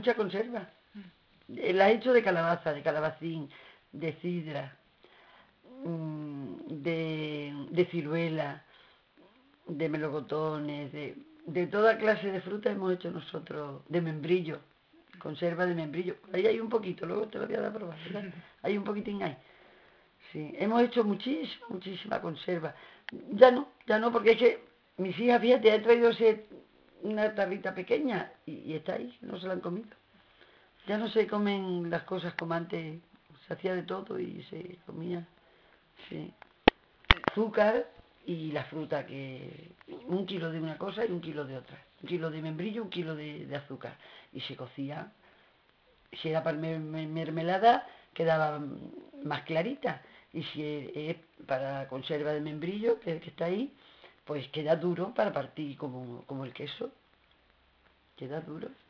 mucha conserva. La he hecho de calabaza, de calabacín, de sidra, de ciruela, de melocotones, de toda clase de fruta hemos hecho nosotros, de membrillo, conserva de membrillo. Ahí hay un poquito, luego te lo voy a dar a probar, ¿verdad? Hay un poquitín ahí. Sí, hemos hecho muchísima conserva. Ya no, porque es que mis hijas, fíjate, he traído una tarrita pequeña y está ahí, no se la han comido. Ya no se comen las cosas como antes, se hacía de todo y se comía, sí. Azúcar y la fruta, que 1 kilo de una cosa y 1 kilo de otra. 1 kilo de membrillo, 1 kilo de azúcar. Y se cocía, si era para mermelada, quedaba más clarita. Y si es para conserva de membrillo, que es el que está ahí, pues queda duro para partir como el queso. Queda duro.